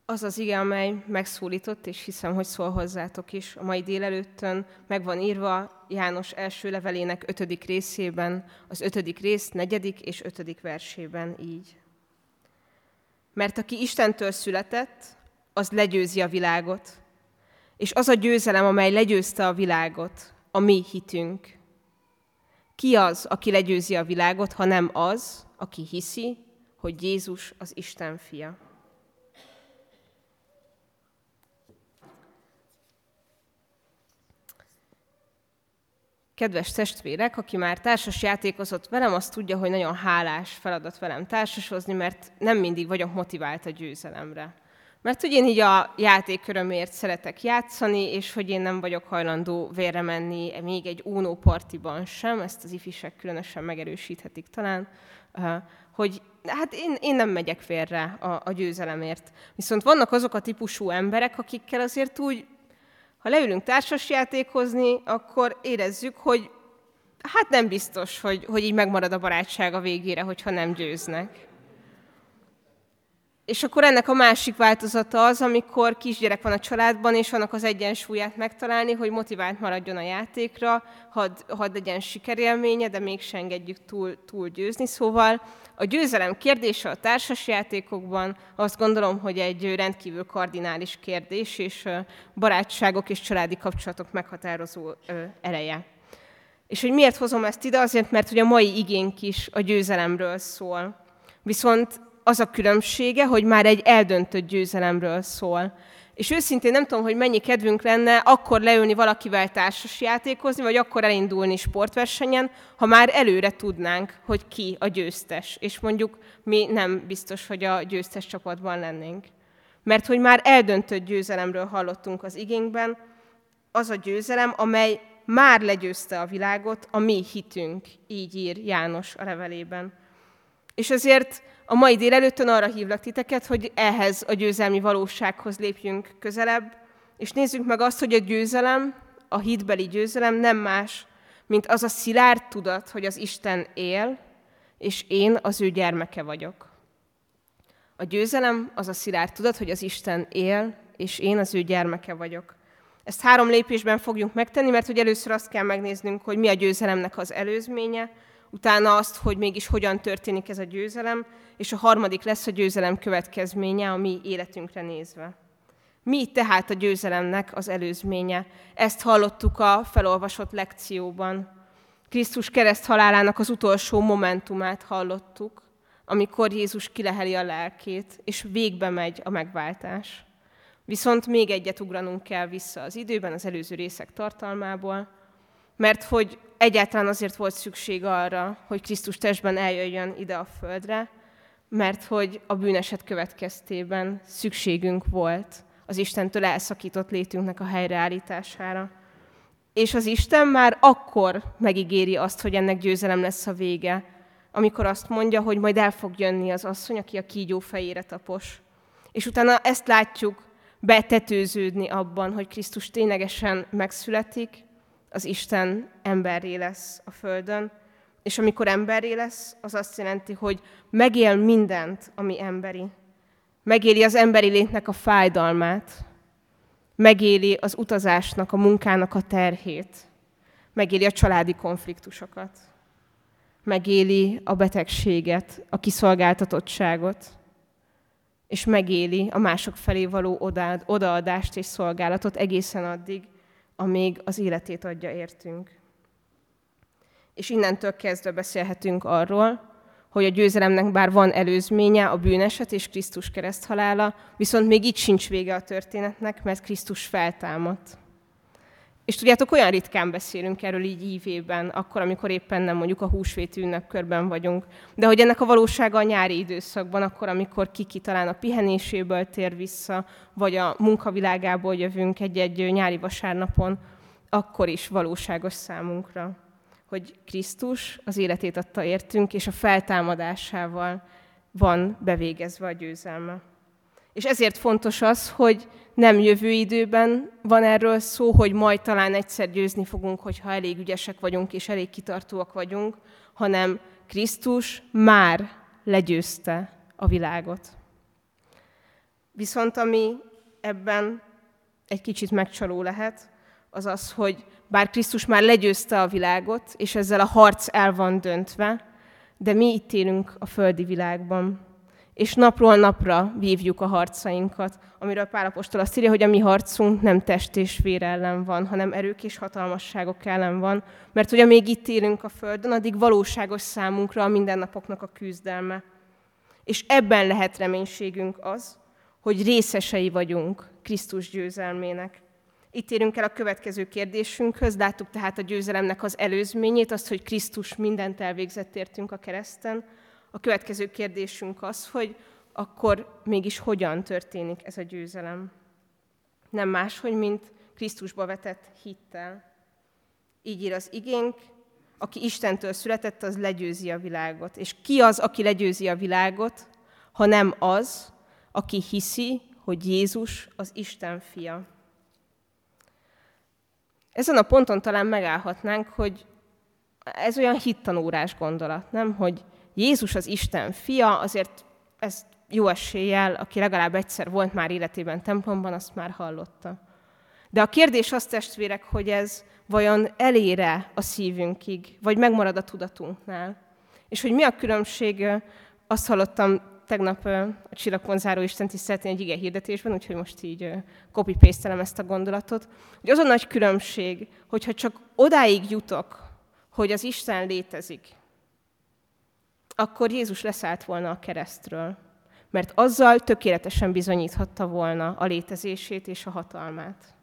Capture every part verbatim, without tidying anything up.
Az az ige, amely megszólított, és hiszem, hogy szól hozzátok is. A mai délelőttön meg van írva János első levelének ötödik részében, az ötödik rész negyedik és ötödik versében így. Mert aki Istentől született, az legyőzi a világot, és az a győzelem, amely legyőzte a világot, a mi hitünk. Ki az, aki legyőzi a világot, ha nem az, aki hiszi, hogy Jézus az Isten fia? Kedves testvérek, aki már társasjátékozott velem, azt tudja, hogy nagyon hálás feladat velem társasozni, mert nem mindig vagyok motivált a győzelemre. Mert hogy én így a játék örömért szeretek játszani, és hogy én nem vagyok hajlandó vérre menni még egy Uno partiban sem, ezt az ifisek különösen megerősíthetik talán, hogy hát én, én nem megyek félre a, a győzelemért. Viszont vannak azok a típusú emberek, akikkel azért úgy, ha leülünk társasjátékozni, akkor érezzük, hogy hát nem biztos, hogy, hogy így megmarad a barátság a végére, hogyha nem győznek. És akkor ennek a másik változata az, amikor kisgyerek van a családban, és annak az egyensúlyát megtalálni, hogy motivált maradjon a játékra, hadd, hadd legyen sikerélménye, de mégsem engedjük túl, túl győzni. Szóval a győzelem kérdése a társasjátékokban azt gondolom, hogy egy rendkívül kardinális kérdés, és barátságok és családi kapcsolatok meghatározó ereje. És hogy miért hozom ezt ide? Azért, mert hogy a mai igénk is a győzelemről szól. Viszont az a különbsége, hogy már egy eldöntött győzelemről szól. És őszintén nem tudom, hogy mennyi kedvünk lenne akkor leülni valakivel társasjátékozni, vagy akkor elindulni sportversenyen, ha már előre tudnánk, hogy ki a győztes. És mondjuk mi nem biztos, hogy a győztes csapatban lennénk. Mert hogy már eldöntött győzelemről hallottunk az igénkben, az a győzelem, amely már legyőzte a világot, a mi hitünk, így ír János a levelében. És ezért a mai délelőttön arra hívlak titeket, hogy ehhez a győzelmi valósághoz lépjünk közelebb, és nézzük meg azt, hogy a győzelem, a hitbeli győzelem nem más, mint az a szilárd tudat, hogy az Isten él, és én az ő gyermeke vagyok. A győzelem az a szilárd tudat, hogy az Isten él, és én az ő gyermeke vagyok. Ezt három lépésben fogjuk megtenni, mert hogy először azt kell megnéznünk, hogy mi a győzelemnek az előzménye, utána azt, hogy mégis hogyan történik ez a győzelem, és a harmadik lesz a győzelem következménye a mi életünkre nézve. Mi tehát a győzelemnek az előzménye? Ezt hallottuk a felolvasott lekcióban. Krisztus kereszthalálának az utolsó momentumát hallottuk, amikor Jézus kileheli a lelkét, és végbe megy a megváltás. Viszont még egyet ugranunk kell vissza az időben, az előző részek tartalmából, mert hogy egyáltalán azért volt szükség arra, hogy Krisztus testben eljöjjön ide a földre, mert hogy a bűneset következtében szükségünk volt az Istentől elszakított létünknek a helyreállítására. És az Isten már akkor megígéri azt, hogy ennek győzelem lesz a vége, amikor azt mondja, hogy majd el fog jönni az asszony, aki a kígyó fejére tapos. És utána ezt látjuk betetőződni abban, hogy Krisztus ténylegesen megszületik, az Isten emberré lesz a földön, és amikor emberré lesz, az azt jelenti, hogy megél mindent, ami emberi. Megéli az emberi létnek a fájdalmát, megéli az utazásnak, a munkának a terhét, megéli a családi konfliktusokat, megéli a betegséget, a kiszolgáltatottságot, és megéli a mások felé való odaadást és szolgálatot egészen addig, amíg az életét adja értünk. És innentől kezdve beszélhetünk arról, hogy a győzelemnek bár van előzménye, a bűneset és Krisztus kereszthalála, viszont még itt sincs vége a történetnek, mert Krisztus feltámadt. És tudjátok, olyan ritkán beszélünk erről így ívében, akkor, amikor éppen nem mondjuk a húsvét ünnepkörben vagyunk, de hogy ennek a valósága a nyári időszakban, akkor, amikor ki-ki talán a pihenéséből tér vissza, vagy a munkavilágából jövünk egy-egy nyári vasárnapon, akkor is valóságos számunkra, hogy Krisztus az életét adta értünk, és a feltámadásával van bevégezve a győzelme. És ezért fontos az, hogy nem jövő időben van erről szó, hogy majd talán egyszer győzni fogunk, hogyha elég ügyesek vagyunk és elég kitartóak vagyunk, hanem Krisztus már legyőzte a világot. Viszont ami ebben egy kicsit megcsaló lehet, az az, hogy bár Krisztus már legyőzte a világot, és ezzel a harc el van döntve, de mi itt élünk a földi világban. És napról napra vívjuk a harcainkat, amiről Pál apostol azt írja, hogy a mi harcunk nem test és vér ellen van, hanem erők és hatalmasságok ellen van, mert hogy amíg itt élünk a földön, addig valóságos számunkra a mindennapoknak a küzdelme. És ebben lehet reménységünk az, hogy részesei vagyunk Krisztus győzelmének. Itt érünk el a következő kérdésünkhöz, láttuk tehát a győzelemnek az előzményét, azt, hogy Krisztus mindent elvégzett értünk a kereszten. A következő kérdésünk az, hogy akkor mégis hogyan történik ez a győzelem. Nem máshogy, mint Krisztusba vetett hittel. Így ír az igénk, aki Istentől született, az legyőzi a világot. És ki az, aki legyőzi a világot, ha nem az, aki hiszi, hogy Jézus az Isten fia. Ezen a ponton talán megállhatnánk, hogy ez olyan hittanórás gondolat, nem? Hogy Jézus az Isten fia, azért ez jó eséllyel, aki legalább egyszer volt már életében templomban, azt már hallotta. De a kérdés az, testvérek, hogy ez vajon elér-e a szívünkig, vagy megmarad a tudatunknál. És hogy mi a különbség, azt hallottam tegnap a Csillagpont záró istentiszteletén egy ige hirdetésben, úgyhogy most így copy-pastelem ezt a gondolatot, hogy az a nagy különbség, hogyha csak odáig jutok, hogy az Isten létezik, akkor Jézus leszállt volna a keresztről, mert azzal tökéletesen bizonyíthatta volna a létezését és a hatalmát.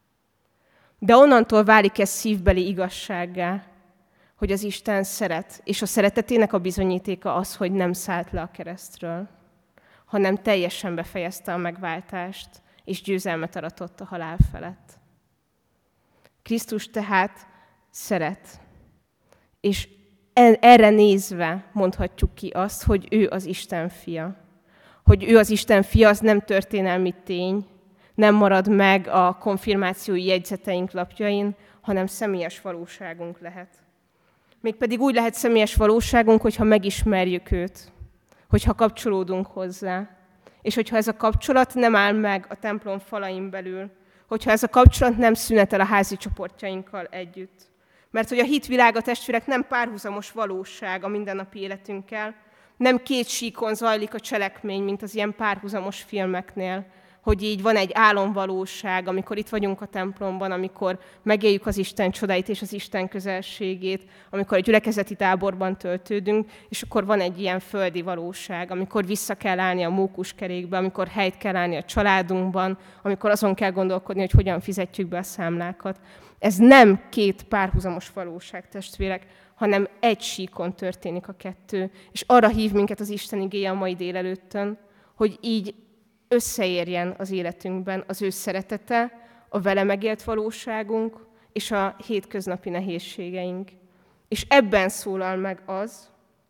De onnantól válik ez szívbeli igazsággá, hogy az Isten szeret, és a szeretetének a bizonyítéka az, hogy nem szállt le a keresztről, hanem teljesen befejezte a megváltást, és győzelmet aratott a halál felett. Krisztus tehát szeret, és erre nézve mondhatjuk ki azt, hogy ő az Isten fia. Hogy ő az Isten fia, az nem történelmi tény, nem marad meg a konfirmációi jegyzeteink lapjain, hanem személyes valóságunk lehet. Mégpedig úgy lehet személyes valóságunk, hogyha megismerjük őt, hogyha kapcsolódunk hozzá, és hogyha ez a kapcsolat nem áll meg a templom falain belül, hogyha ez a kapcsolat nem szünetel a házi csoportjainkkal együtt. Mert hogy a hitvilága, testvérek, nem párhuzamos valóság a mindennapi életünkkel, nem két síkon zajlik a cselekmény, mint az ilyen párhuzamos filmeknél, hogy így van egy álomvalóság, amikor itt vagyunk a templomban, amikor megéljük az Isten csodáit és az Isten közelségét, amikor a gyülekezeti táborban töltődünk, és akkor van egy ilyen földi valóság, amikor vissza kell állni a mókuskerékbe, amikor helyt kell állni a családunkban, amikor azon kell gondolkodni, hogy hogyan fizetjük be a számlákat. Ez nem két párhuzamos valóság, testvérek, hanem egy síkon történik a kettő. És arra hív minket az Isten igéje a mai délelőttön, hogy így összeérjen az életünkben az ő szeretete, a vele megélt valóságunk és a hétköznapi nehézségeink. És ebben szólal meg az,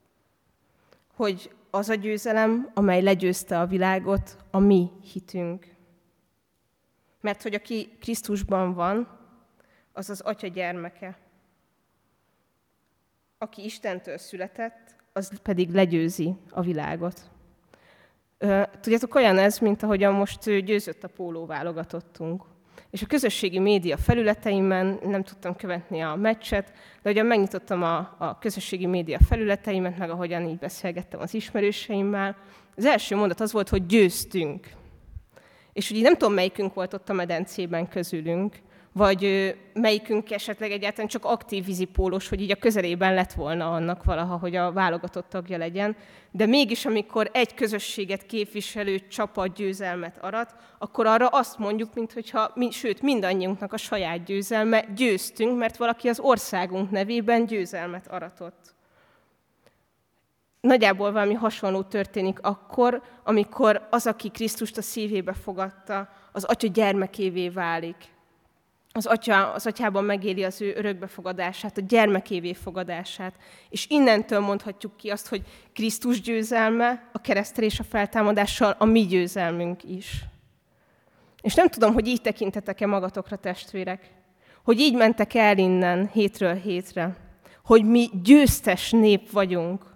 hogy az a győzelem, amely legyőzte a világot, a mi hitünk. Mert hogy aki Krisztusban van, az az Atya gyermeke. Aki Istentől született, az pedig legyőzi a világot. Tudjátok, olyan ez, mint ahogyan most győzött a póló válogatottunk. És a közösségi média felületeimen nem tudtam követni a meccset, de ahogyan megnyitottam a, a közösségi média felületeimet, meg ahogyan így beszélgettem az ismerőseimmel, az első mondat az volt, hogy győztünk. És ugye nem tudom, melyikünk volt ott a medencében közülünk, vagy melyikünk esetleg egyáltalán csak aktív vízipólós, hogy így a közelében lett volna annak valaha, hogy a válogatott tagja legyen. De mégis, amikor egy közösséget képviselő csapat győzelmet arat, akkor arra azt mondjuk, minthogyha, sőt, mindannyiunknak a saját győzelme, győztünk, mert valaki az országunk nevében győzelmet aratott. Nagyjából valami hasonló történik akkor, amikor az, aki Krisztust a szívébe fogadta, az Atya gyermekévé válik. Az, atya, az atyában megéli az ő örökbefogadását, a gyermekévé fogadását. És innentől mondhatjuk ki azt, hogy Krisztus győzelme a keresztel és a feltámadással a mi győzelmünk is. És nem tudom, hogy így tekintetek-e magatokra, testvérek, hogy így mentek el innen hétről hétre, hogy mi győztes nép vagyunk,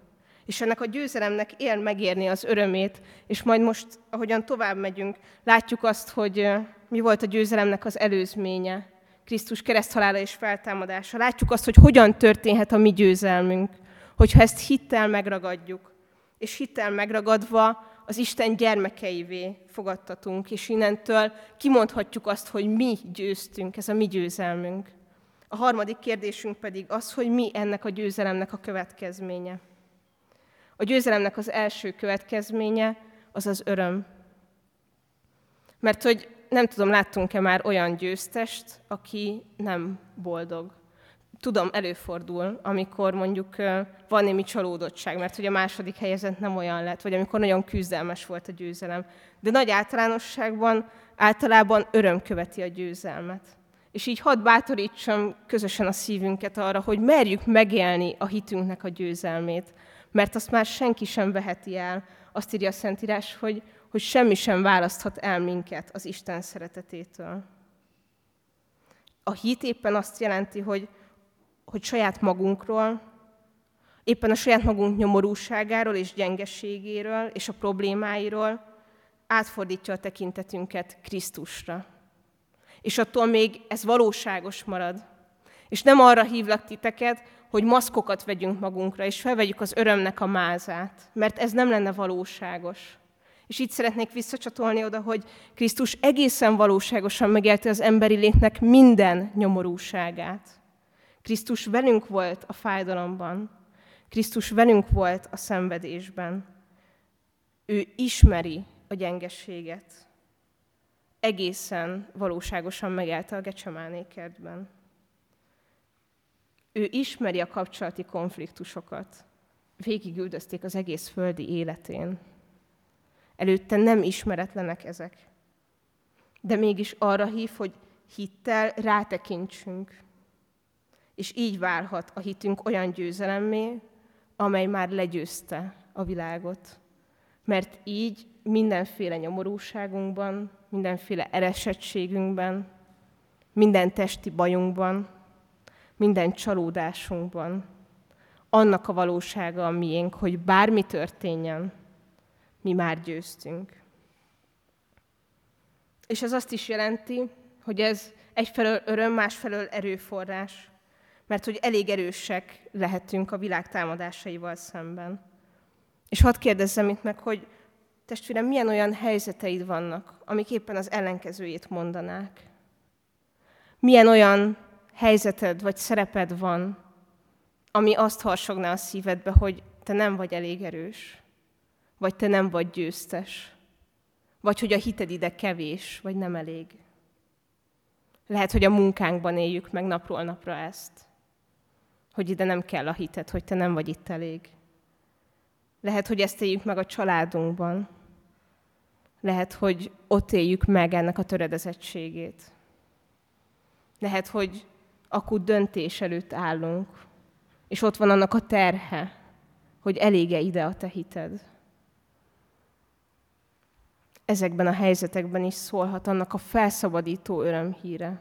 És ennek a győzelemnek él megérni az örömét, és majd most, ahogyan tovább megyünk, látjuk azt, hogy mi volt a győzelemnek az előzménye, Krisztus kereszthalála és feltámadása. Látjuk azt, hogy hogyan történhet a mi győzelmünk, hogyha ezt hittel megragadjuk, és hittel megragadva az Isten gyermekeivé fogadtatunk, és innentől kimondhatjuk azt, hogy mi győztünk, ez a mi győzelmünk. A harmadik kérdésünk pedig az, hogy mi ennek a győzelemnek a következménye. A győzelemnek az első következménye az az öröm. Mert hogy nem tudom, láttunk-e már olyan győztest, aki nem boldog. Tudom, előfordul, amikor mondjuk van némi csalódottság, mert hogy a második helyezett nem olyan lett, vagy amikor nagyon küzdelmes volt a győzelem. De nagy általánosságban általában öröm követi a győzelmet. És így hadd bátorítsam közösen a szívünket arra, hogy merjük megélni a hitünknek a győzelmét, mert azt már senki sem veheti el. Azt írja a Szentírás, hogy, hogy semmi sem választhat el minket az Isten szeretetétől. A hit éppen azt jelenti, hogy, hogy saját magunkról, éppen a saját magunk nyomorúságáról és gyengeségéről és a problémáiról átfordítja a tekintetünket Krisztusra. És attól még ez valóságos marad. És nem arra hívlak titeket, hogy maszkokat vegyünk magunkra, és felvegyük az örömnek a mázát, mert ez nem lenne valóságos. És itt szeretnék visszacsatolni oda, hogy Krisztus egészen valóságosan megélte az emberi létnek minden nyomorúságát. Krisztus velünk volt a fájdalomban, Krisztus velünk volt a szenvedésben. Ő ismeri a gyengeséget. Egészen valóságosan megélte a Gecsemáné kertben. Ő ismeri a kapcsolati konfliktusokat. Végigüldözték az egész földi életén. Előtte nem ismeretlenek ezek. De mégis arra hív, hogy hittel rátekintsünk. És így válhat a hitünk olyan győzelemmé, amely már legyőzte a világot. Mert így mindenféle nyomorúságunkban, mindenféle eresettségünkben, minden testi bajunkban, minden csalódásunkban annak a valósága a miénk, hogy bármi történjen, mi már győztünk. És ez azt is jelenti, hogy ez egyfelől öröm, másfelől erőforrás, mert hogy elég erősek lehetünk a világ támadásaival szemben. És hadd kérdezzem itt meg, hogy testvérem, milyen olyan helyzeteid vannak, amik éppen az ellenkezőjét mondanák? Milyen olyan helyzeted vagy szereped van, ami azt harsogná a szívedbe, hogy te nem vagy elég erős, vagy te nem vagy győztes, vagy hogy a hited ide kevés, vagy nem elég. Lehet, hogy a munkánkban éljük meg napról napra ezt, hogy ide nem kell a hited, hogy te nem vagy itt elég. Lehet, hogy ezt éljük meg a családunkban. Lehet, hogy ott éljük meg ennek a töredezettségét. Lehet, hogy akut döntés előtt állunk, és ott van annak a terhe, hogy elége ide a te hited. Ezekben a helyzetekben is szólhat annak a felszabadító örömhíre,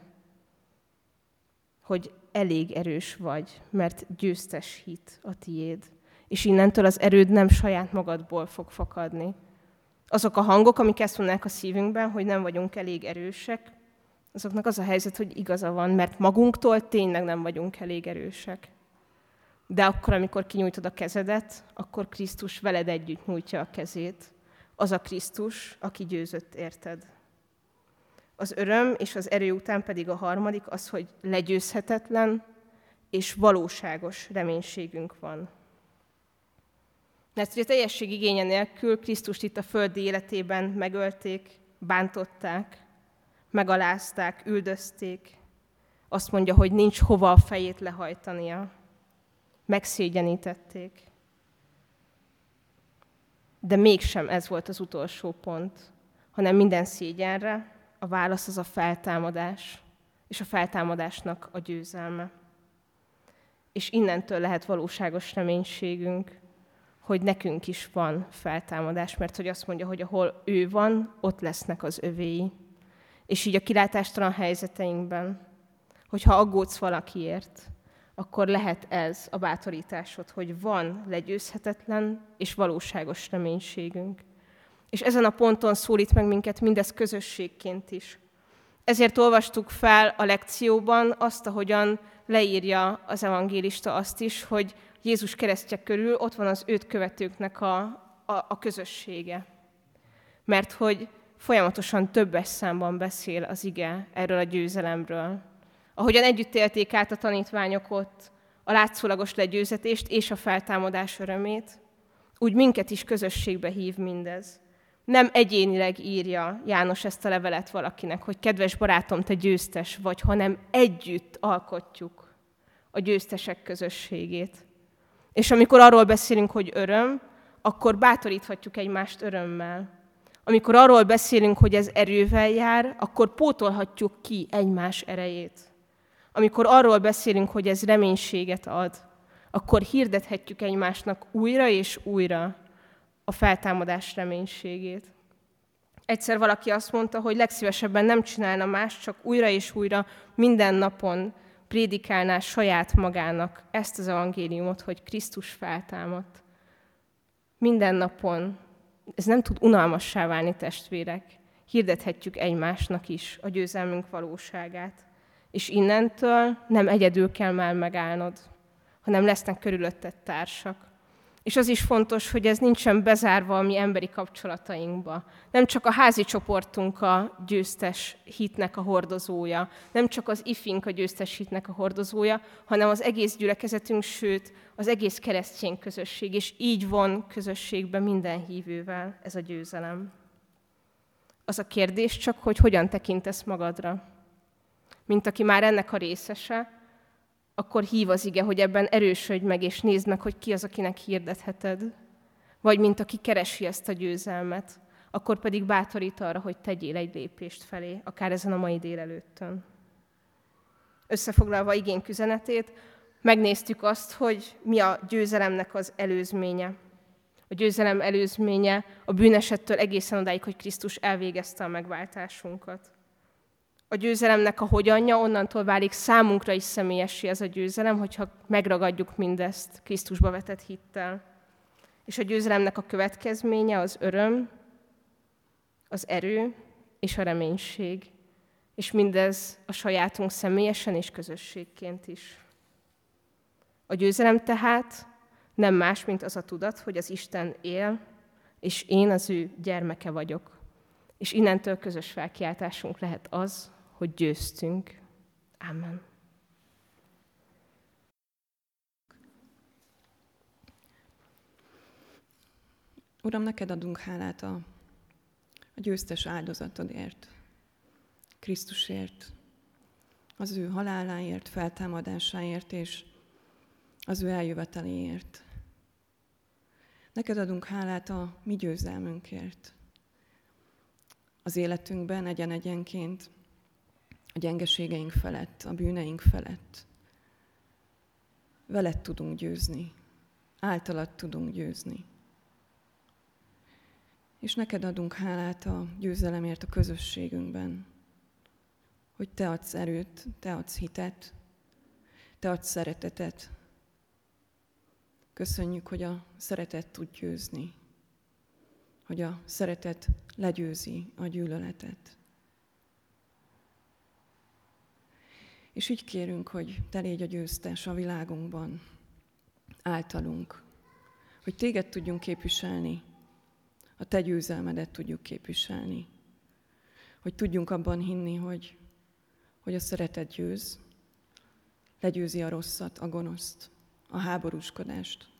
hogy elég erős vagy, mert győztes hit a tiéd. És innentől az erőd nem saját magadból fog fakadni. Azok a hangok, amik ezt mondják a szívünkben, hogy nem vagyunk elég erősek, azoknak az a helyzet, hogy igaza van, mert magunktól tényleg nem vagyunk elég erősek. De akkor, amikor kinyújtod a kezedet, akkor Krisztus veled együtt nyújtja a kezét. Az a Krisztus, aki győzött érted. Az öröm és az erő után pedig a harmadik az, hogy legyőzhetetlen és valóságos reménységünk van. Mert hogy a teljesség igénye nélkül Krisztust itt a földi életében megölték, bántották, megalázták, üldözték. Azt mondja, hogy nincs hova a fejét lehajtania. Megszégyenítették. De mégsem ez volt az utolsó pont, hanem minden szégyenre a válasz az a feltámadás, és a feltámadásnak a győzelme. És innentől lehet valóságos reménységünk, hogy nekünk is van feltámadás, mert hogy azt mondja, hogy ahol ő van, ott lesznek az övéi. És így a kilátástalan helyzeteinkben, hogyha aggódsz valakiért, akkor lehet ez a bátorításod, hogy van legyőzhetetlen és valóságos reménységünk. És ezen a ponton szólít meg minket mindez közösségként is. Ezért olvastuk fel a lekcióban azt, ahogyan leírja az evangélista azt is, hogy Jézus keresztje körül ott van az őt követőknek a, a, a közössége. Mert hogy folyamatosan többes számban beszél az ige erről a győzelemről. Ahogyan együtt élték át a tanítványok ott a látszólagos legyőzetést és a feltámadás örömét, úgy minket is közösségbe hív mindez. Nem egyénileg írja János ezt a levelet valakinek, hogy kedves barátom, te győztes vagy, hanem együtt alkotjuk a győztesek közösségét. És amikor arról beszélünk, hogy öröm, akkor bátoríthatjuk egymást örömmel. Amikor arról beszélünk, hogy ez erővel jár, akkor pótolhatjuk ki egymás erejét. Amikor arról beszélünk, hogy ez reménységet ad, akkor hirdethetjük egymásnak újra és újra a feltámadás reménységét. Egyszer valaki azt mondta, hogy legszívesebben nem csinálna más, csak újra és újra minden napon prédikálná saját magának ezt az evangéliumot, hogy Krisztus feltámadt. Minden napon, ez nem tud unalmassá válni, testvérek, hirdethetjük egymásnak is a győzelmünk valóságát. És innentől nem egyedül kell már megállnod, hanem lesznek körülötted társak. És az is fontos, hogy ez nincsen bezárva a mi emberi kapcsolatainkba. Nem csak a házi csoportunk a győztes hitnek a hordozója, nem csak az ifink a győztes hitnek a hordozója, hanem az egész gyülekezetünk, sőt, az egész keresztény közösség, és így von közösségbe minden hívővel ez a győzelem. Az a kérdés csak, hogy hogyan tekintesz magadra. Mint aki már ennek a részese, akkor hív az ige, hogy ebben erősödj meg, és nézd meg, hogy ki az, akinek hirdetheted. Vagy mint aki keresi ezt a győzelmet, akkor pedig bátorít arra, hogy tegyél egy lépést felé, akár ezen a mai délelőttön. Összefoglalva igénk üzenetét, megnéztük azt, hogy mi a győzelemnek az előzménye. A győzelem előzménye a bűnesettől egészen odáig, hogy Krisztus elvégezte a megváltásunkat. A győzelemnek a hogyanja, onnantól válik számunkra is személyessé ez a győzelem, hogyha megragadjuk mindezt Krisztusba vetett hittel. És a győzelemnek a következménye az öröm, az erő és a reménység. És mindez a sajátunk személyesen és közösségként is. A győzelem tehát nem más, mint az a tudat, hogy az Isten él, és én az ő gyermeke vagyok. És innentől közös felkiáltásunk lehet az, hogy győztünk. Amen. Uram, neked adunk hálát a, a győztes áldozatodért, Krisztusért, az ő haláláért, feltámadásáért és az ő eljöveteléért. Neked adunk hálát a mi győzelmünkért. Az életünkben egyen-egyenként, a gyengeségeink felett, a bűneink felett. Veled tudunk győzni, általad tudunk győzni. És neked adunk hálát a győzelemért a közösségünkben, hogy te adsz erőt, te adsz hitet, te adsz szeretetet. Köszönjük, hogy a szeretet tud győzni, hogy a szeretet legyőzi a gyűlöletet. És így kérünk, hogy te légy a győztes a világunkban, általunk, hogy téged tudjunk képviselni, a te győzelmedet tudjuk képviselni, hogy tudjunk abban hinni, hogy, hogy a szeretet győz, legyőzi a rosszat, a gonoszt, a háborúskodást.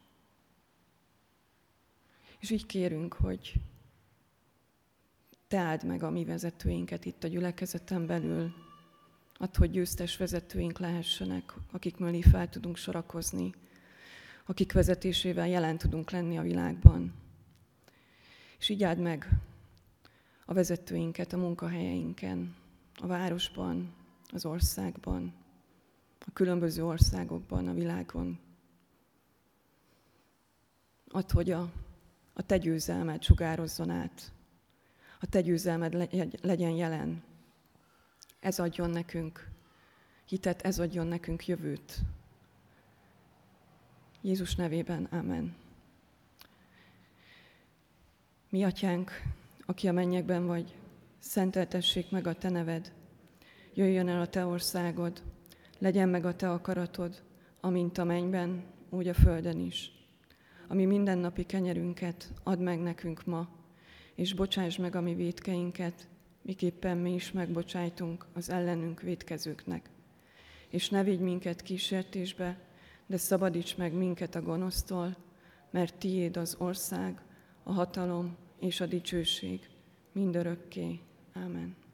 És így kérünk, hogy te áld meg a mi vezetőinket itt a gyülekezeten belül, add, hogy győztes vezetőink lehessenek, akik mellé fel tudunk sorakozni, akik vezetésével jelen tudunk lenni a világban. És így áld meg a vezetőinket a munkahelyeinken, a városban, az országban, a különböző országokban, a világon. Add, hogy a, a te győzelmed sugározzon át, a te győzelmed legyen jelen. Ez adjon nekünk hitet, ez adjon nekünk jövőt. Jézus nevében, amen. Mi atyánk, aki a mennyekben vagy, szenteltessék meg a te neved. Jöjjön el a te országod, legyen meg a te akaratod, amint a mennyben, úgy a földön is. Ami mindennapi kenyerünket add meg nekünk ma, és bocsáss meg a mi vétkeinket, miképpen mi is megbocsájtunk az ellenünk vétkezőknek. És ne vigy minket kísértésbe, de szabadíts meg minket a gonosztól, mert tiéd az ország, a hatalom és a dicsőség mindörökké. Ámen.